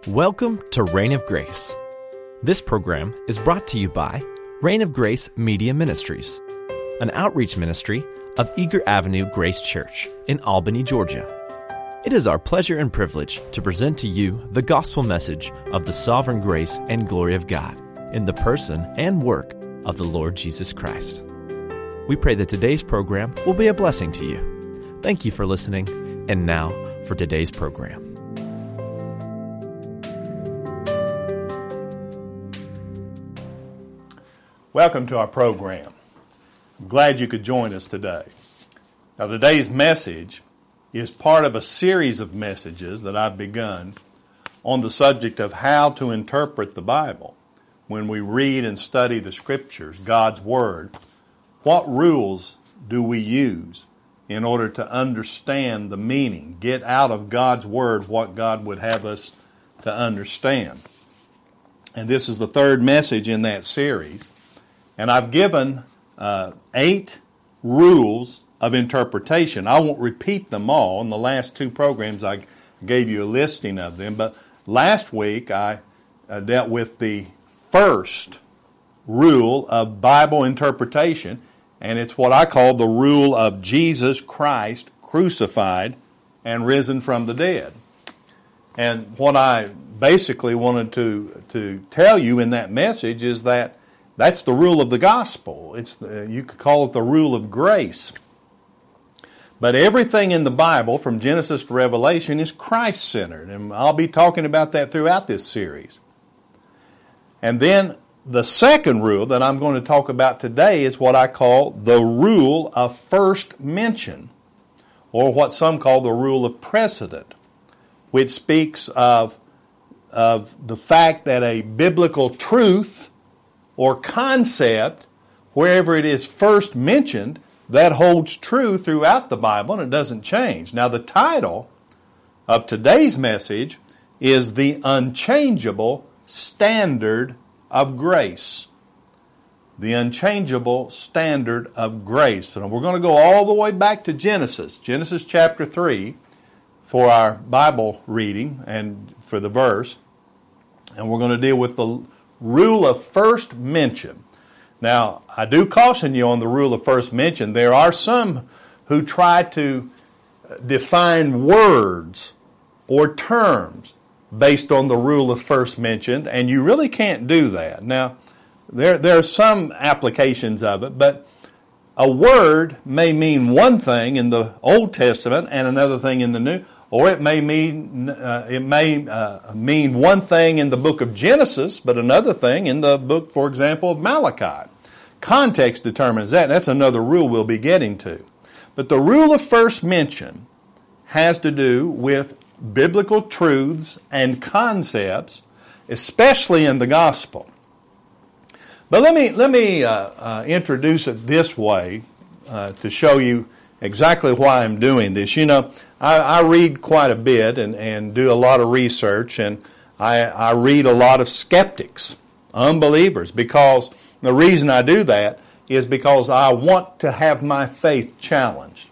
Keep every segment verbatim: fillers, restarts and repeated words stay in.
Welcome to Reign of Grace. This program is brought to you by Reign of Grace Media Ministries, an outreach ministry of Eager Avenue Grace Church in Albany, Georgia. It is our pleasure and privilege to present to you the gospel message of the sovereign grace and glory of God in the person and work of the Lord Jesus Christ. We pray that today's program will be a blessing to you. Thank you for listening, and now for today's program. Welcome to our program. I'm glad you could join us today. Now, today's message is part of a series of messages that I've begun on the subject of how to interpret the Bible. When we read and study the Scriptures, God's Word, what rules do we use in order to understand the meaning, get out of God's Word what God would have us to understand? And this is the third message in that series. And I've given uh, eight rules of interpretation. I won't repeat them all. In the last two programs, I gave you a listing of them. But last week, I uh, dealt with the first rule of Bible interpretation, and it's what I call the rule of Jesus Christ crucified and risen from the dead. And what I basically wanted to, to tell you in that message is that that's the rule of the gospel. It's the, you could call it the rule of grace. But everything in the Bible, from Genesis to Revelation, is Christ-centered. And I'll be talking about that throughout this series. And then the second rule that I'm going to talk about today is what I call the rule of first mention, or what some call the rule of precedent, which speaks of, of the fact that a biblical truth or concept, wherever it is first mentioned, that holds true throughout the Bible and it doesn't change. Now, the title of today's message is The Unchangeable Standard of Grace. The Unchangeable Standard of Grace. And we're going to go all the way back to Genesis, Genesis chapter three, for our Bible reading and for the verse. And we're going to deal with the rule of first mention. Now, I do caution you on the rule of first mention. There are some who try to define words or terms based on the rule of first mention, and you really can't do that. Now, there, there are some applications of it, but a word may mean one thing in the Old Testament and another thing in the New. Or it may mean uh, it may uh, mean one thing in the book of Genesis, but another thing in the book, for example, of Malachi. Context determines that. That's another rule we'll be getting to. But the rule of first mention has to do with biblical truths and concepts, especially in the gospel. But let me let me uh, uh, introduce it this way uh, to show you exactly why I'm doing this. You know, I, I read quite a bit and, and do a lot of research, and I, I read a lot of skeptics, unbelievers, because the reason I do that is because I want to have my faith challenged.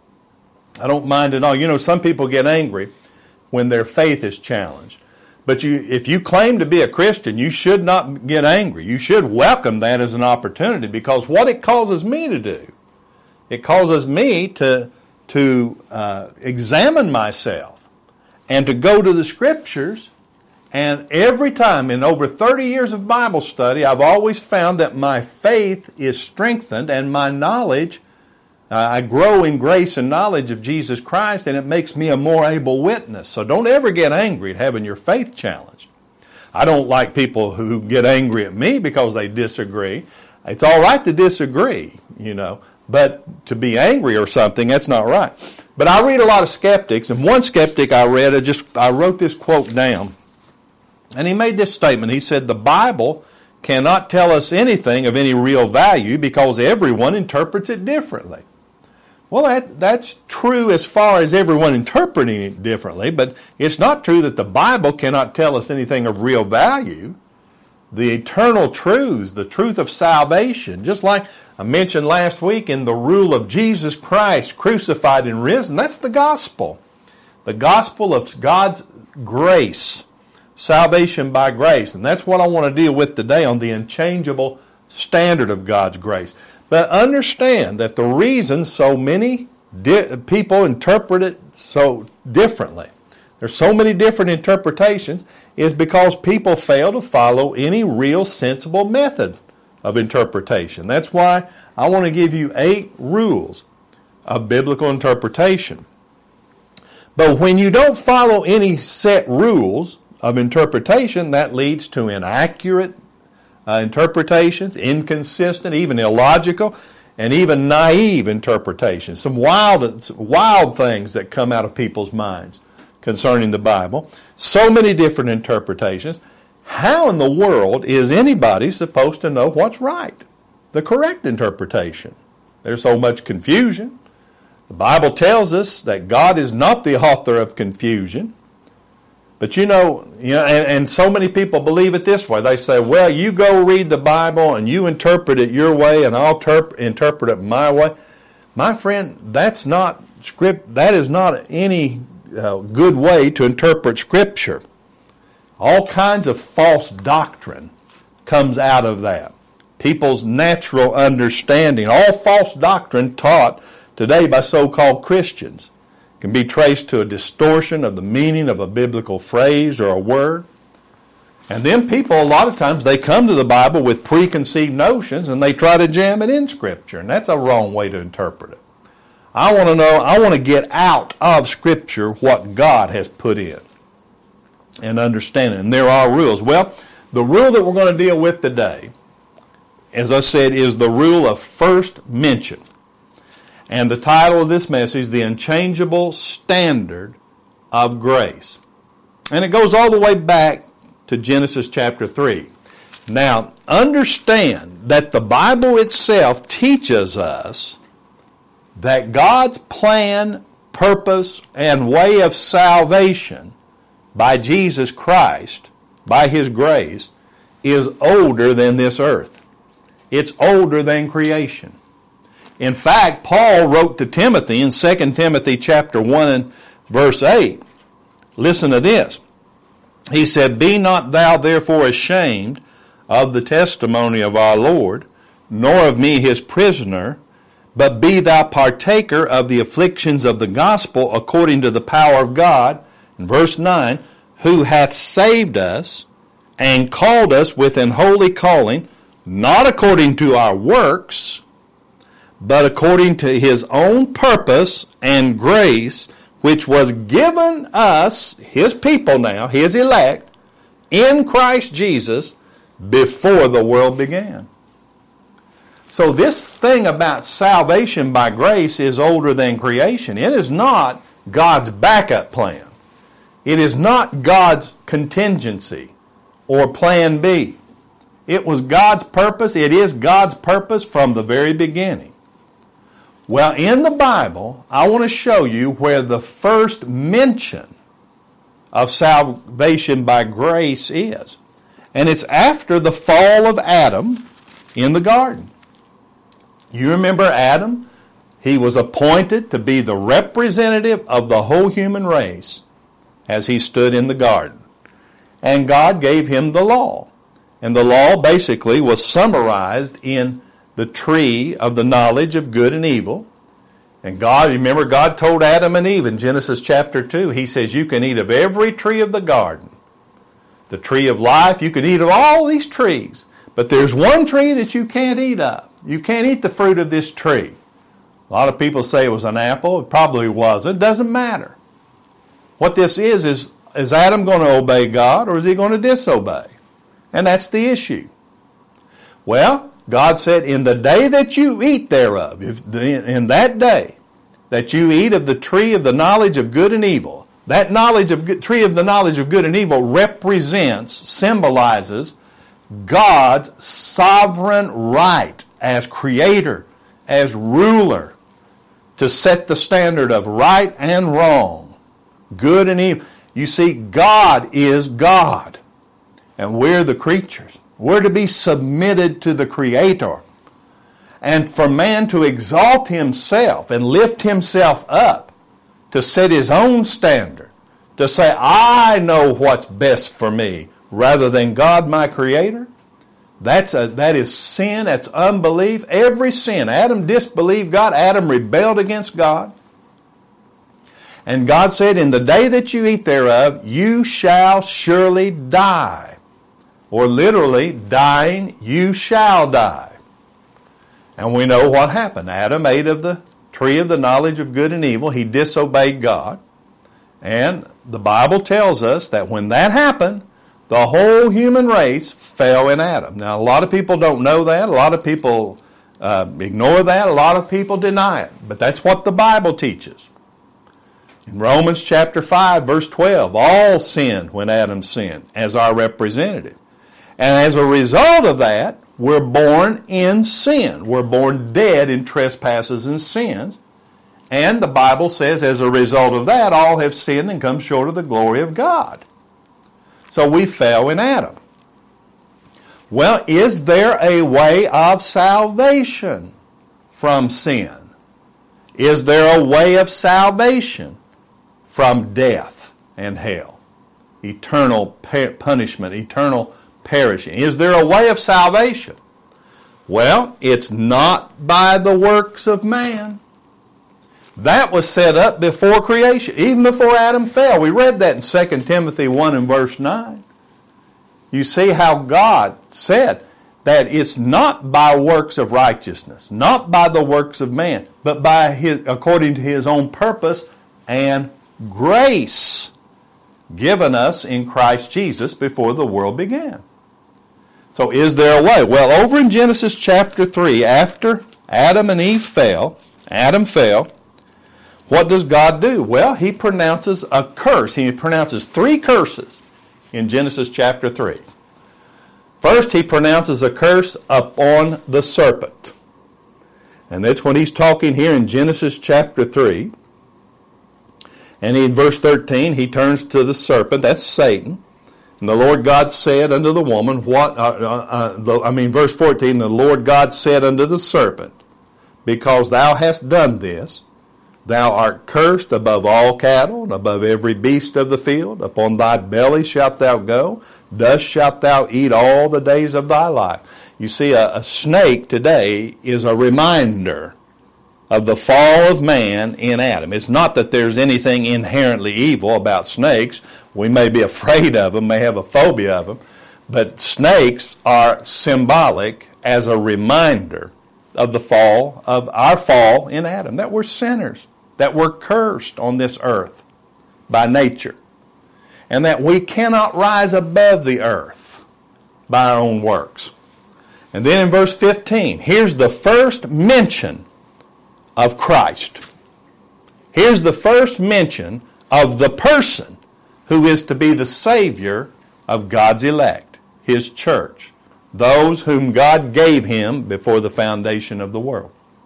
I don't mind at all. You know, some people get angry when their faith is challenged. But you, if you claim to be a Christian, you should not get angry. You should welcome that as an opportunity, because what it causes me to do, it causes me to, to uh, examine myself and to go to the Scriptures. And every time, in over thirty years of Bible study, I've always found that my faith is strengthened and my knowledge, uh, I grow in grace and knowledge of Jesus Christ, and it makes me a more able witness. So don't ever get angry at having your faith challenged. I don't like people who get angry at me because they disagree. It's all right to disagree, you know. But to be angry or something, that's not right. But I read a lot of skeptics, and one skeptic I read, I just I wrote this quote down, and he made this statement. He said, "The Bible cannot tell us anything of any real value because everyone interprets it differently." Well, that, that's true as far as everyone interpreting it differently, but it's not true that the Bible cannot tell us anything of real value. The eternal truths, the truth of salvation, just like I mentioned last week in the rule of Jesus Christ crucified and risen, that's the gospel. The gospel of God's grace, salvation by grace. And that's what I want to deal with today on the unchangeable standard of God's grace. But understand that the reason so many di- people interpret it so differently, there's so many different interpretations, is because people fail to follow any real sensible method of interpretation. That's why I want to give you eight rules of biblical interpretation. But when you don't follow any set rules of interpretation, that leads to inaccurate uh, interpretations, inconsistent, even illogical, and even naive interpretations. Some wild, wild things that come out of people's minds concerning the Bible. So many different interpretations. How in the world is anybody supposed to know what's right? The correct interpretation. There's so much confusion. The Bible tells us that God is not the author of confusion. But you know, you know and, and so many people believe it this way. They say, well, you go read the Bible and you interpret it your way and I'll terp- interpret it my way. My friend, that's not script. That is not any uh, good way to interpret Scripture. All kinds of false doctrine comes out of that. People's natural understanding, all false doctrine taught today by so-called Christians, can be traced to a distortion of the meaning of a biblical phrase or a word. And then people, a lot of times, they come to the Bible with preconceived notions and they try to jam it in Scripture. And that's a wrong way to interpret it. I want to know, I want to get out of Scripture what God has put in and understand it. And there are rules. Well, the rule that we're going to deal with today, as I said, is the rule of first mention. And the title of this message, The Unchangeable Standard of Grace. And it goes all the way back to Genesis chapter three. Now, understand that the Bible itself teaches us that God's plan, purpose, and way of salvation by Jesus Christ, by His grace, is older than this earth. It's older than creation. In fact, Paul wrote to Timothy in Second Timothy chapter one and verse eight. Listen to this. He said, "Be not thou therefore ashamed of the testimony of our Lord, nor of me his prisoner, but be thou partaker of the afflictions of the gospel according to the power of God," in verse nine, "who hath saved us and called us with an holy calling, not according to our works, but according to His own purpose and grace, which was given us," His people now, His elect, "in Christ Jesus before the world began." So this thing about salvation by grace is older than creation. It is not God's backup plan. It is not God's contingency or plan B. It was God's purpose. It is God's purpose from the very beginning. Well, in the Bible, I want to show you where the first mention of salvation by grace is. And it's after the fall of Adam in the garden. You remember Adam? He was appointed to be the representative of the whole human race as he stood in the garden. And God gave him the law. And the law basically was summarized in the tree of the knowledge of good and evil. And God, remember, God told Adam and Eve in Genesis chapter two, He says, you can eat of every tree of the garden. The tree of life, you can eat of all these trees. But there's one tree that you can't eat of. You can't eat the fruit of this tree. A lot of people say it was an apple. It probably wasn't. It doesn't matter. What this is, is, is Adam going to obey God or is he going to disobey? And that's the issue. Well, God said, in the day that you eat thereof, if the, in that day that you eat of the tree of the knowledge of good and evil, that knowledge of good, tree of the knowledge of good and evil represents, symbolizes God's sovereign right as creator, as ruler, to set the standard of right and wrong, good and evil. You see, God is God, and we're the creatures. We're to be submitted to the Creator. And for man to exalt himself and lift himself up to set his own standard, to say, I know what's best for me, rather than God, my Creator, that's a, that is sin, that's unbelief. Every sin. Adam disbelieved God. Adam rebelled against God. And God said, in the day that you eat thereof, you shall surely die. Or literally, dying, you shall die. And we know what happened. Adam ate of the tree of the knowledge of good and evil. He disobeyed God. And the Bible tells us that when that happened, the whole human race fell in Adam. Now, a lot of people don't know that. A lot of people uh, ignore that. A lot of people deny it. But that's what the Bible teaches. In Romans chapter five, verse twelve, all sinned when Adam sinned as our representative. And as a result of that, we're born in sin. We're born dead in trespasses and sins. And the Bible says, as a result of that, all have sinned and come short of the glory of God. So we fell in Adam. Well, is there a way of salvation from sin? Is there a way of salvation from death and hell? Eternal punishment, eternal perishing. Is there a way of salvation? Well, it's not by the works of man. That was set up before creation, even before Adam fell. We read that in Second Timothy one and verse nine. You see how God said that it's not by works of righteousness, not by the works of man, but by his, according to His own purpose and grace given us in Christ Jesus before the world began. So is there a way? Well, over in Genesis chapter three, after Adam and Eve fell, Adam fell, what does God do? Well, He pronounces a curse. He pronounces three curses in Genesis chapter three. First, He pronounces a curse upon the serpent. And that's when He's talking here in Genesis chapter three. And in verse thirteen, He turns to the serpent, that's Satan. And the Lord God said unto the woman, what? Uh, uh, uh, the, I mean, verse fourteen, the Lord God said unto the serpent, because thou hast done this, thou art cursed above all cattle, and above every beast of the field. Upon thy belly shalt thou go, dust shalt thou eat all the days of thy life. You see, a, a snake today is a reminder of the fall of man in Adam. It's not that there's anything inherently evil about snakes. We may be afraid of them, may have a phobia of them, but snakes are symbolic as a reminder of the fall, of our fall in Adam, that we're sinners, that we're cursed on this earth by nature, and that we cannot rise above the earth by our own works. And then in verse fifteen, here's the first mention of Christ. Here's the first mention of the person who is to be the Savior of God's elect, His church, those whom God gave Him before the foundation of the world.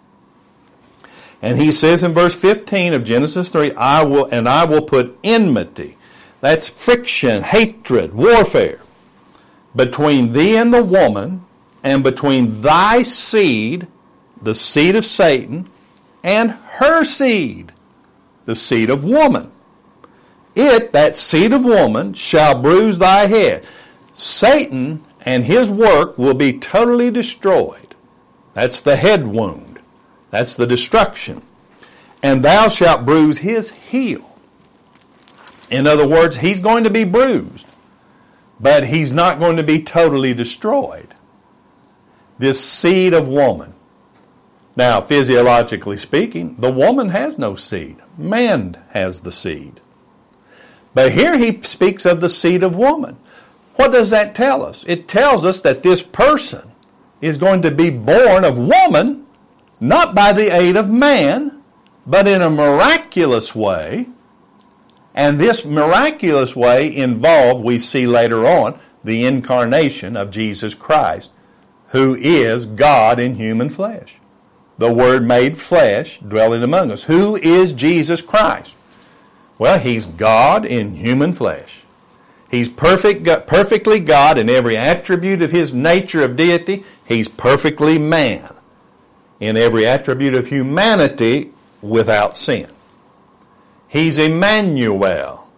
And He says in verse fifteen of Genesis three, I will and I will put enmity, that's friction, hatred, warfare, between thee and the woman, and between thy seed, the seed of Satan, and her seed, the seed of woman. It, that seed of woman, shall bruise thy head. Satan and his work will be totally destroyed. That's the head wound. That's the destruction. And thou shalt bruise his heel. In other words, he's going to be bruised, but he's not going to be totally destroyed. This seed of woman. Now, physiologically speaking, the woman has no seed. Man has the seed. But here he speaks of the seed of woman. What does that tell us? It tells us that this person is going to be born of woman, not by the aid of man, but in a miraculous way. And this miraculous way involved, we see later on, the incarnation of Jesus Christ, who is God in human flesh. The Word made flesh, dwelling among us. Who is Jesus Christ? Well, He's God in human flesh. He's perfect, perfectly God in every attribute of His nature of deity. He's perfectly man in every attribute of humanity without sin. He's Emmanuel,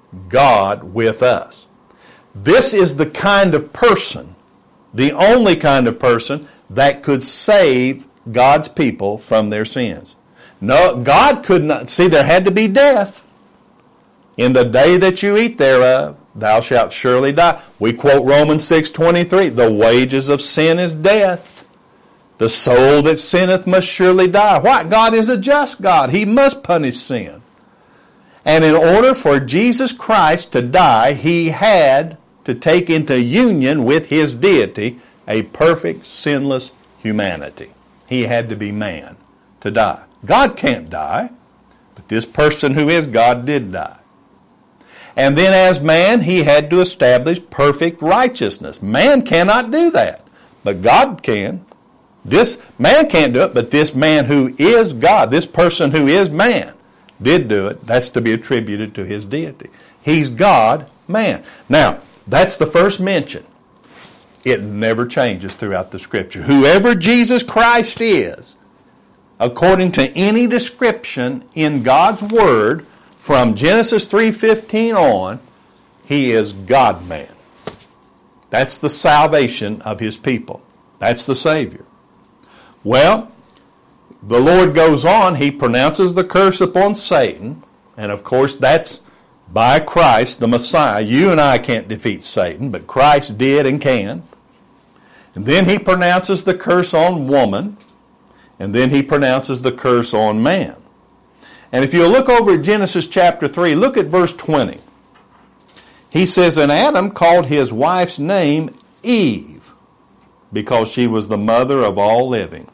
God with us. This is the kind of person, the only kind of person that could save God's people from their sins. No, God could not. See, there had to be death. In the day that you eat thereof, thou shalt surely die. We quote Romans six twenty-three. The wages of sin is death. The soul that sinneth must surely die. Why? God is a just God. He must punish sin. And in order for Jesus Christ to die, He had to take into union with His deity a perfect, sinless humanity. He had to be man to die. God can't die, but this person who is God did die. And then as man, He had to establish perfect righteousness. Man cannot do that, but God can. This man can't do it, but this man who is God, this person who is man, did do it. That's to be attributed to His deity. He's God, man. Now, that's the first mention. It never changes throughout the Scripture. Whoever Jesus Christ is, according to any description in God's Word, from Genesis three fifteen on, He is God-man. That's the salvation of His people. That's the Savior. Well, the Lord goes on, He pronounces the curse upon Satan, and of course that's by Christ, the Messiah. You and I can't defeat Satan, but Christ did and can. And then He pronounces the curse on woman, and then He pronounces the curse on man. And if you look over at Genesis chapter three, look at verse twenty. He says, and Adam called his wife's name Eve, because she was the mother of all living.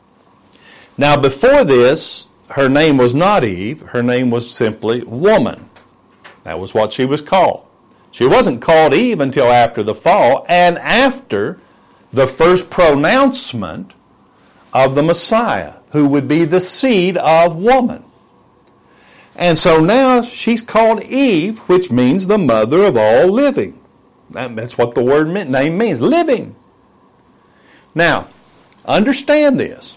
Now before this, her name was not Eve, her name was simply woman. That was what she was called. She wasn't called Eve until after the fall and after the first pronouncement of the Messiah, who would be the seed of woman. And so now she's called Eve, which means the mother of all living. That's what the word name means, living. Now, understand this.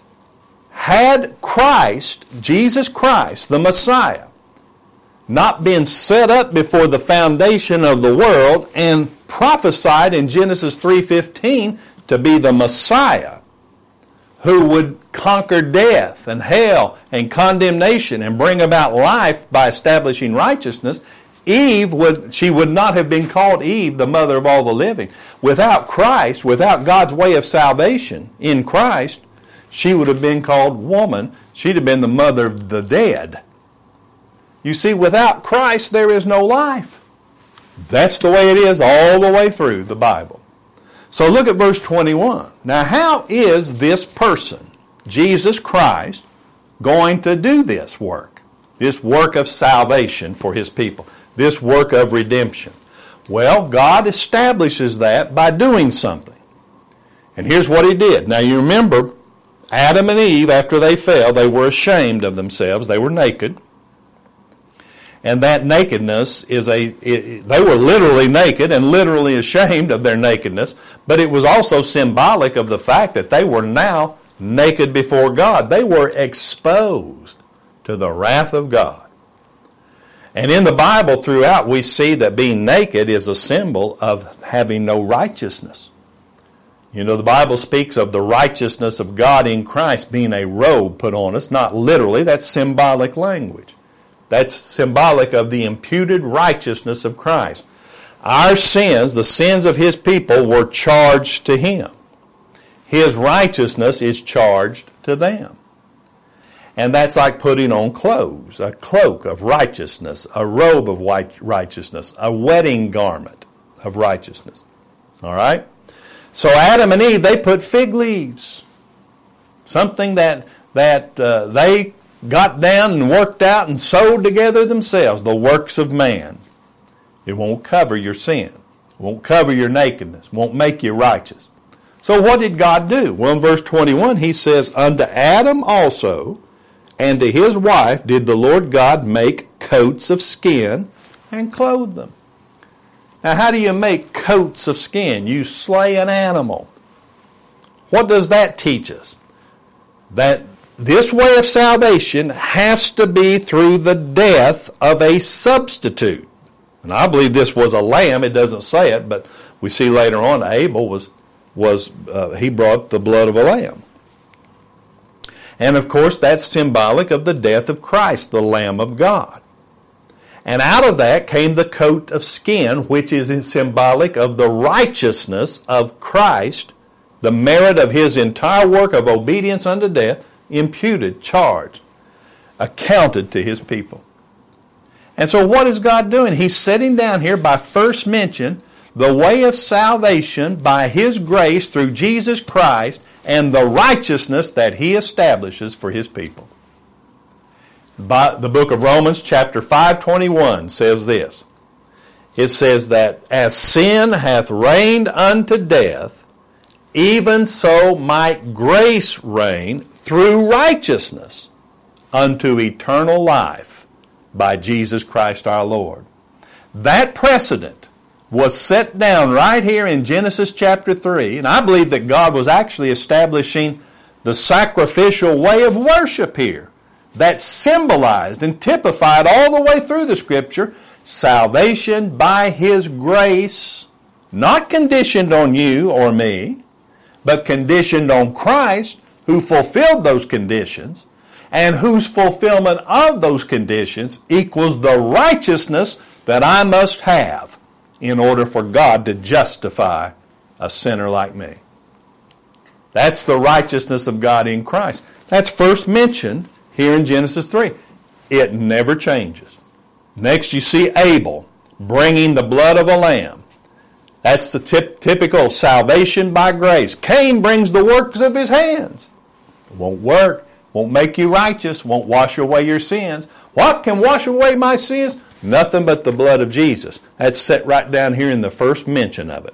Had Christ, Jesus Christ, the Messiah, not been set up before the foundation of the world and prophesied in Genesis three fifteen to be the Messiah who would conquer death and hell and condemnation and bring about life by establishing righteousness, Eve would she would not have been called Eve, the mother of all the living. Without Christ, without God's way of salvation in Christ, she would have been called woman. She'd have been the mother of the dead. You see, without Christ, there is no life. That's the way it is all the way through the Bible. So look at verse twenty-one. Now, how is this person, Jesus Christ, going to do this work? This work of salvation for His people. This work of redemption. Well, God establishes that by doing something. And here's what He did. Now, you remember, Adam and Eve, after they fell, they were ashamed of themselves. They were naked. And that nakedness is a, it, they were literally naked and literally ashamed of their nakedness, but it was also symbolic of the fact that they were now naked before God. They were exposed to the wrath of God. And in the Bible throughout, we see that being naked is a symbol of having no righteousness. You know, the Bible speaks of the righteousness of God in Christ being a robe put on us. Not literally, that's symbolic language. That's symbolic of the imputed righteousness of Christ. Our sins, the sins of His people, were charged to Him. His righteousness is charged to them. And that's like putting on clothes, a cloak of righteousness, a robe of righteousness, a wedding garment of righteousness. All right? So Adam and Eve, they put fig leaves, something that, that uh, they got down and worked out and sewed together themselves, the works of man. It won't cover your sin. It won't cover your nakedness. Won't make you righteous. So what did God do? Well, in verse twenty-one, He says, unto Adam also and to his wife did the Lord God make coats of skin and clothe them. Now, how do you make coats of skin? You slay an animal. What does that teach us? That this way of salvation has to be through the death of a substitute. And I believe this was a lamb. It doesn't say it, but we see later on Abel was, was uh, he brought the blood of a lamb. And of course, that's symbolic of the death of Christ, the Lamb of God. And out of that came the coat of skin, which is symbolic of the righteousness of Christ, the merit of his entire work of obedience unto death, imputed, charged, accounted to his people. And so what is God doing? He's setting down here by first mention the way of salvation by his grace through Jesus Christ and the righteousness that he establishes for his people. By the book of Romans chapter five twenty-one says this. It says that as sin hath reigned unto death, even so might grace reign through righteousness unto eternal life by Jesus Christ our Lord. That precedent was set down right here in Genesis chapter three, and I believe that God was actually establishing the sacrificial way of worship here that symbolized and typified all the way through the Scripture salvation by his grace, not conditioned on you or me, but conditioned on Christ, who fulfilled those conditions, and whose fulfillment of those conditions equals the righteousness that I must have in order for God to justify a sinner like me. That's the righteousness of God in Christ. That's first mentioned here in Genesis three. It never changes. Next you see Abel bringing the blood of a lamb. That's the tip, typical salvation by grace. Cain brings the works of his hands. It won't work. Won't make you righteous. Won't wash away your sins. What can wash away my sins? Nothing but the blood of Jesus. That's set right down here in the first mention of it.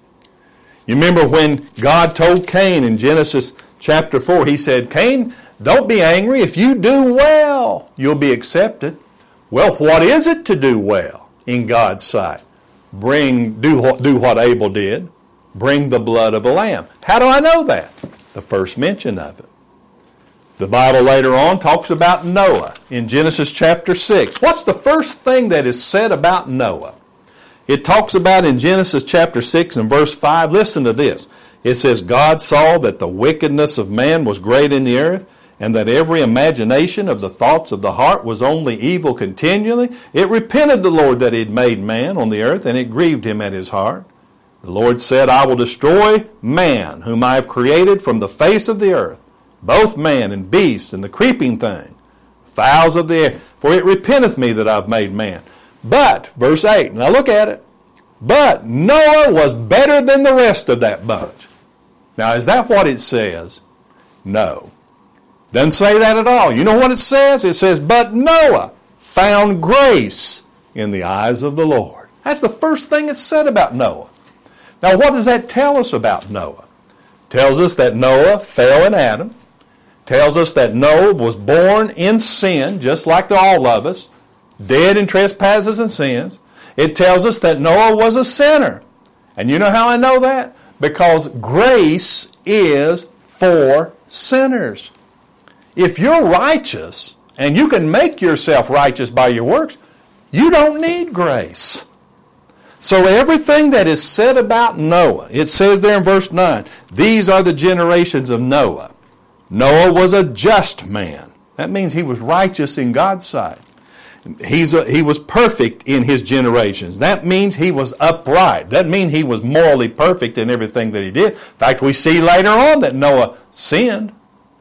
You remember when God told Cain in Genesis chapter four, he said, Cain, don't be angry. If you do well, you'll be accepted. Well, what is it to do well in God's sight? Bring, do, do what Abel did. Bring the blood of a lamb. How do I know that? The first mention of it. The Bible later on talks about Noah in Genesis chapter six. What's the first thing that is said about Noah? It talks about in Genesis chapter six and verse five. Listen to this. It says, God saw that the wickedness of man was great in the earth, and that every imagination of the thoughts of the heart was only evil continually. It repented the Lord that he had made man on the earth, and it grieved him at his heart. The Lord said, I will destroy man, whom I have created from the face of the earth, both man and beast and the creeping thing, fowls of the air, for it repenteth me that I've made man. But, verse eight, now look at it, but Noah was better than the rest of that bunch. Now, is that what it says? No. Doesn't say that at all. You know what it says? It says, but Noah found grace in the eyes of the Lord. That's the first thing it's said about Noah. Now, what does that tell us about Noah? It tells us that Noah fell in Adam. Tells us that Noah was born in sin, just like all of us, dead in trespasses and sins. It tells us that Noah was a sinner. And you know how I know that? Because grace is for sinners. If you're righteous, and you can make yourself righteous by your works, you don't need grace. So everything that is said about Noah, it says there in verse nine, these are the generations of Noah. Noah was a just man. That means he was righteous in God's sight. He's a, he was perfect in his generations. That means he was upright. That means he was morally perfect in everything that he did. In fact, we see later on that Noah sinned.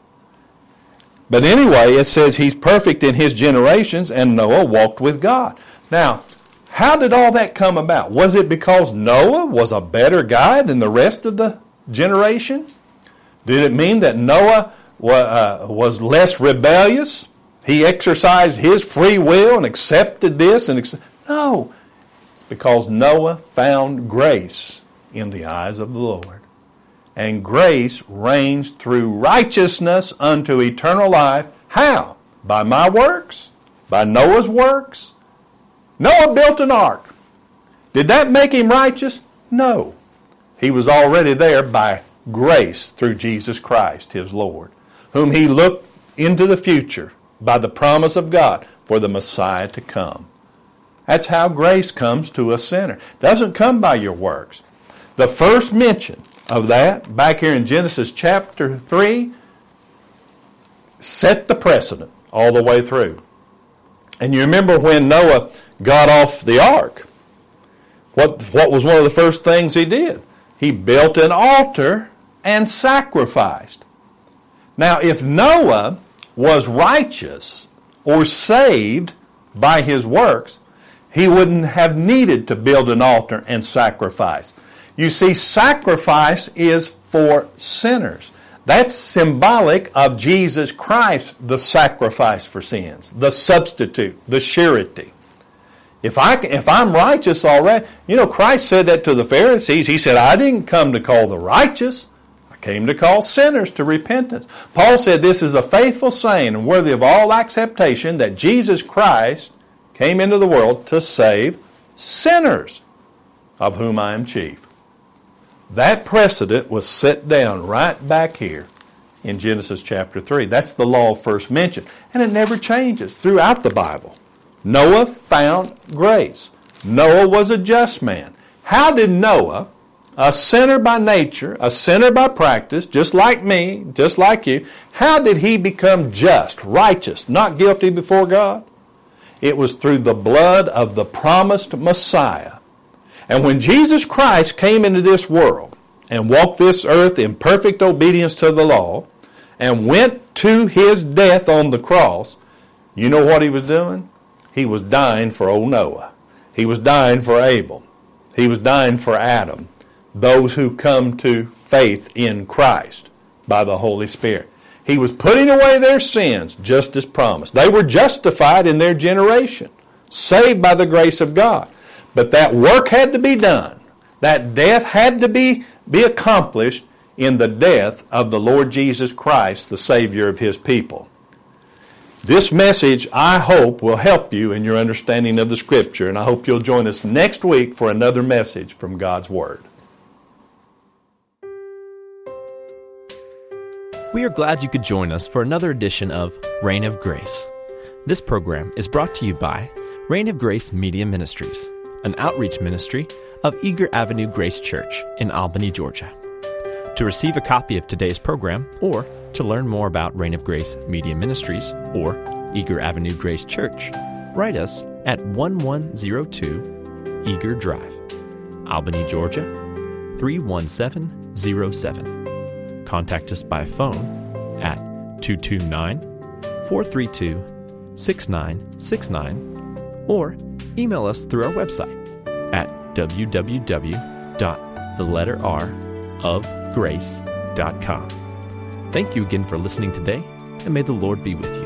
But anyway, it says he's perfect in his generations, and Noah walked with God. Now, how did all that come about? Was it because Noah was a better guy than the rest of the generation? Did it mean that Noah was less rebellious? He exercised his free will and accepted this? and ex- No, it's because Noah found grace in the eyes of the Lord. And grace reigns through righteousness unto eternal life. How? By my works? By Noah's works? Noah built an ark. Did that make him righteous? No. He was already there by grace through Jesus Christ, his Lord, whom he looked into the future by the promise of God for the Messiah to come. That's how grace comes to a sinner. It doesn't come by your works. The first mention of that, back here in Genesis chapter three, set the precedent all the way through. And you remember when Noah got off the ark, what, what was one of the first things he did? He built an altar and sacrificed. Now, if Noah was righteous or saved by his works, he wouldn't have needed to build an altar and sacrifice. You see, sacrifice is for sinners. That's symbolic of Jesus Christ, the sacrifice for sins, the substitute, the surety. If, I, if I'm righteous already, you know, Christ said that to the Pharisees. He said, I didn't come to call the righteous. I came to call sinners to repentance. Paul said this is a faithful saying and worthy of all acceptation that Jesus Christ came into the world to save sinners, of whom I am chief. That precedent was set down right back here in Genesis chapter three. That's the law first mentioned. And it never changes throughout the Bible. Noah found grace. Noah was a just man. How did Noah, a sinner by nature, a sinner by practice, just like me, just like you, how did he become just, righteous, not guilty before God? It was through the blood of the promised Messiah. And when Jesus Christ came into this world and walked this earth in perfect obedience to the law and went to his death on the cross, you know what he was doing? He was dying for old Noah. He was dying for Abel. He was dying for Adam, those who come to faith in Christ by the Holy Spirit. He was putting away their sins just as promised. They were justified in their generation, saved by the grace of God. But that work had to be done. That death had to be, be accomplished in the death of the Lord Jesus Christ, the Savior of His people. This message, I hope, will help you in your understanding of the Scripture, and I hope you'll join us next week for another message from God's Word. We are glad you could join us for another edition of Reign of Grace. This program is brought to you by Reign of Grace Media Ministries, an outreach ministry of Eager Avenue Grace Church in Albany, Georgia. To receive a copy of today's program or to learn more about Reign of Grace Media Ministries or Eager Avenue Grace Church, write us at one one zero two Eager Drive, Albany, Georgia three one seven zero seven. Contact us by phone at two two nine, four three two, six nine six nine or email us through our website at w w w dot the letter r of grace dot com. Thank you again for listening today, and may the Lord be with you.